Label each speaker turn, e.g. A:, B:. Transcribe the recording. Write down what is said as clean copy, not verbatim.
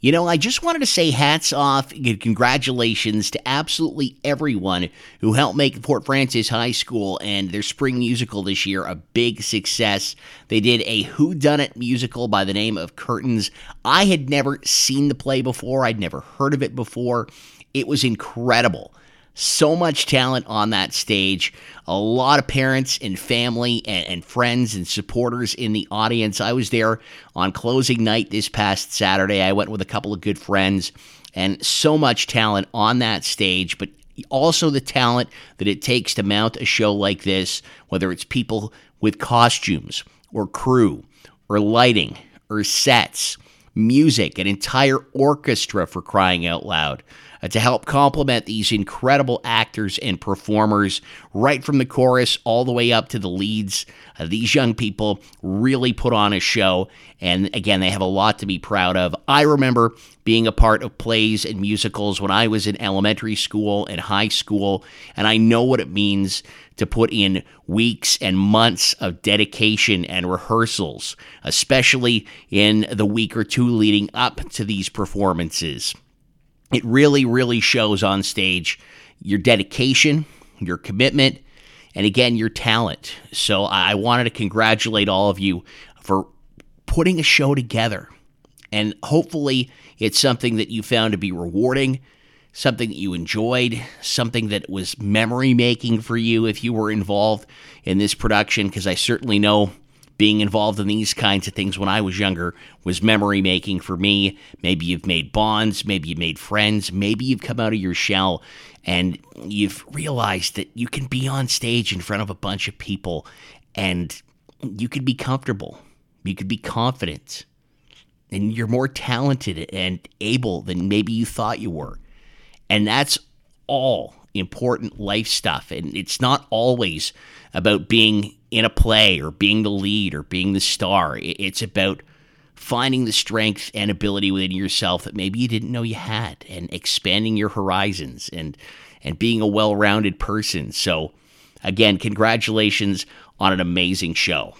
A: I just wanted to say hats off and congratulations to absolutely everyone who helped make Fort Francis High School and their spring musical this year a big success. They did a whodunit musical by the name of Curtains. I had never seen the play before. I'd never heard of it before. It was incredible. So much talent on that stage. A lot of parents and family and friends and supporters in the audience. I was there on closing night this past Saturday. I went with a couple of good friends, and so much talent on that stage, but also the talent that it takes to mount a show like this, whether it's people with costumes or crew or lighting or sets, music, an entire orchestra for crying out loud, to help complement these incredible actors and performers right from the chorus all the way up to the leads. These young people really put on a show, and again, they have a lot to be proud of. I remember being a part of plays and musicals when I was in elementary school and high school, and I know what it means to put in weeks and months of dedication and rehearsals, especially in the week or two leading up to these performances. It really, really shows on stage your dedication, your commitment, and again, your talent. So I wanted to congratulate all of you for putting a show together. And hopefully it's something that you found to be rewarding, something that you enjoyed, something that was memory-making for you if you were involved in this production, because I certainly know being involved in these kinds of things when I was younger was memory-making for me. Maybe you've made bonds, maybe you've made friends, maybe you've come out of your shell and you've realized that you can be on stage in front of a bunch of people and you could be comfortable, you could be confident, and you're more talented and able than maybe you thought you were. And that's all important life stuff. And it's not always about being in a play or being the lead or being the star. It's about finding the strength and ability within yourself that maybe you didn't know you had, and expanding your horizons and being a well-rounded person. So again, congratulations on an amazing show.